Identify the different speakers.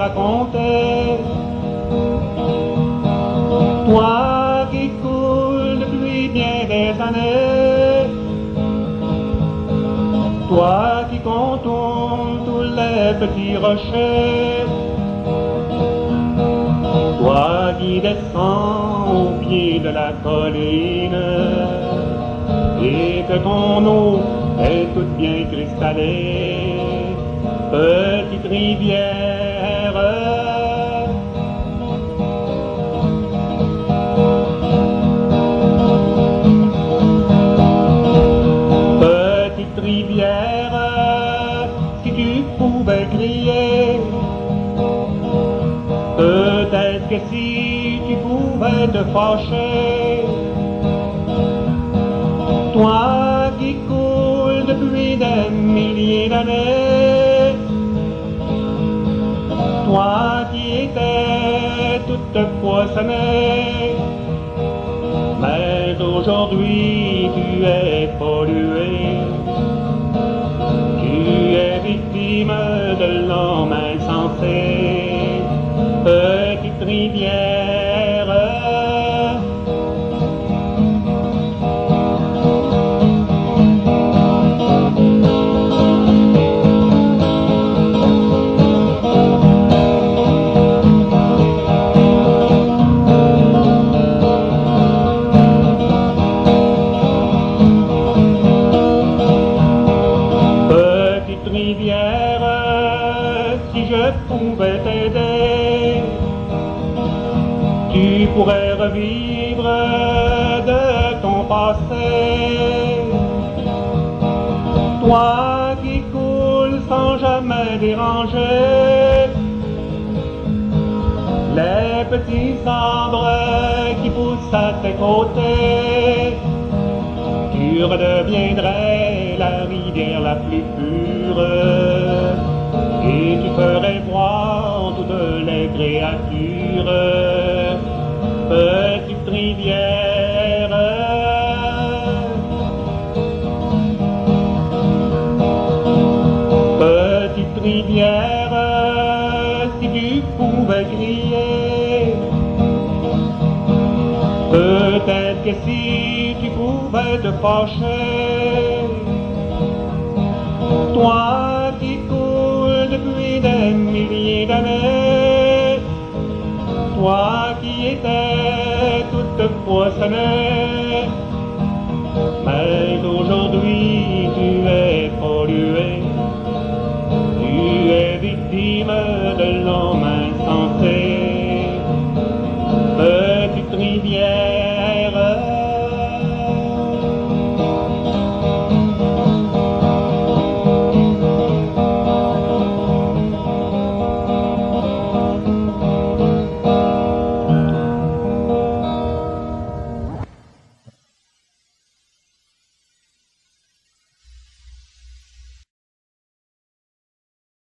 Speaker 1: raconter. Toi qui coules depuis bien des années, toi qui contournes tous les petits rochers, toi qui descends au pied de la colline, et que ton eau est toute bien cristallée, petite rivière. Petite rivière, si tu pouvais crier, peut-être que si tu pouvais te fâcher, toi qui coules depuis des milliers d'années, toi qui étais toute poissonnée, mais aujourd'hui tu es pollué, tu es victime de l'homme insensé, petite rivière. Rivière, si je pouvais t'aider, tu pourrais revivre de ton passé. Toi qui coules sans jamais déranger les petits arbres qui poussent à tes côtés, tu redeviendrais la rivière la plus pure, et tu ferais boire toutes les créatures, petite rivière. Petite rivière, si tu pouvais crier, peut-être que si tu pouvais te fâcher, toi qui coules depuis des milliers d'années, toi qui étais toute poissonnée,